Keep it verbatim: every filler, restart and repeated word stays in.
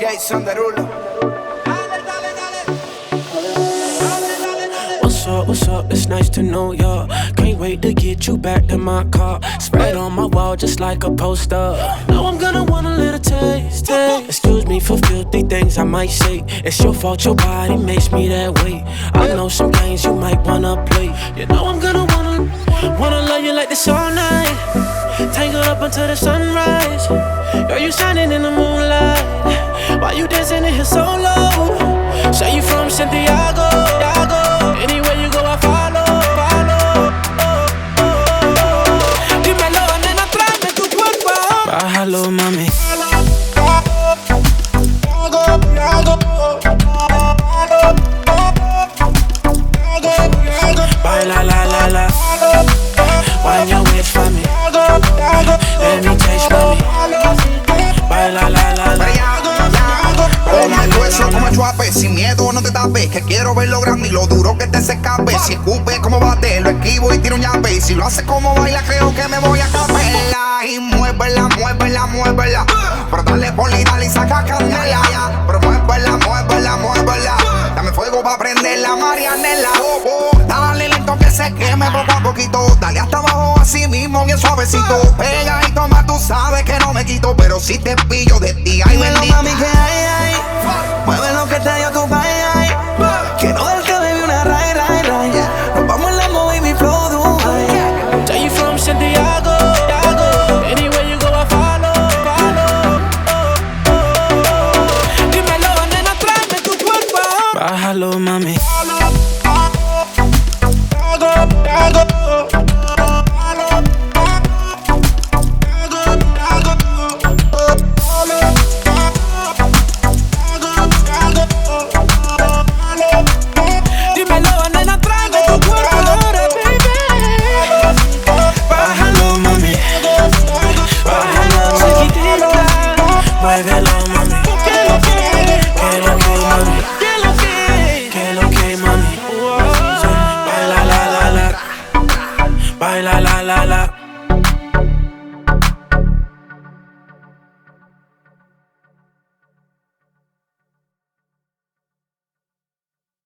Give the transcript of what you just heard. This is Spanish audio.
Jason Derulo. What's up, what's up, it's nice to know ya. Can't wait to get you back in my car. Spread on my wall just like a poster. Now I'm gonna want a little taste, taste. Excuse me for filthy things I might say. It's your fault, your body makes me that way. I know some games you might wanna play. You know I'm gonna wanna, wanna love you like this all night. Tangled up until the sunrise. Girl, you shining in the moonlight. Why you dancing in here so low? Say you from Santiago, Santiago. Anywhere you go I follow, follow. Oh, oh, oh. Dímelo, nena, tráeme tu cuerpo. Bájalo, mami. Baila, la, la, la. Wind your waist for me. Let me taste, mami. Baila, la, la, la. Toma el hueso como el chuape, sin miedo no te tapes. Que quiero ver lo grande y lo duro que te se escape. Si escupe como bate, lo esquivo y tiro un yape. Y si lo hace como baila, creo que me voy a capela. Y muévela, muévela, muévela. Pero dale poli, dale y saca candela. Pero muévela, muévela, muévela. Dame fuego pa' prender la marianela. Oh, oh. Dale lento que se queme poco a poquito. Dale hasta abajo así mismo bien suavecito. Pega y toma, tú sabes que no me quito. Pero si te pillo de ti, ay bendito. Mami, que hay, hay. Mueve lo que te dio tu país, ay. Quiero darte, baby, una ray, ray, ray. Nos vamos en la baby flow, Dubai. Say you from Santiago, Santiago. Anywhere you go I follow, follow. Oh, oh, oh. Dímelo, nena, tráeme tu cuerpo. Bájalo, mami. Muévelo, mami. Que lo que, que lo que, mami. Que lo que, que lo que, mami. Baila, la, la, la. Baila, la, la, la.